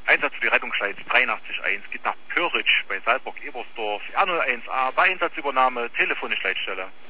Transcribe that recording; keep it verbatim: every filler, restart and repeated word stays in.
Einsatz für die Rettungsleitung dreiundachtzig eins geht nach Pöritsch bei Saalburg-Ebersdorf, R null eins A, bei Einsatzübernahme, telefonische Leitstelle.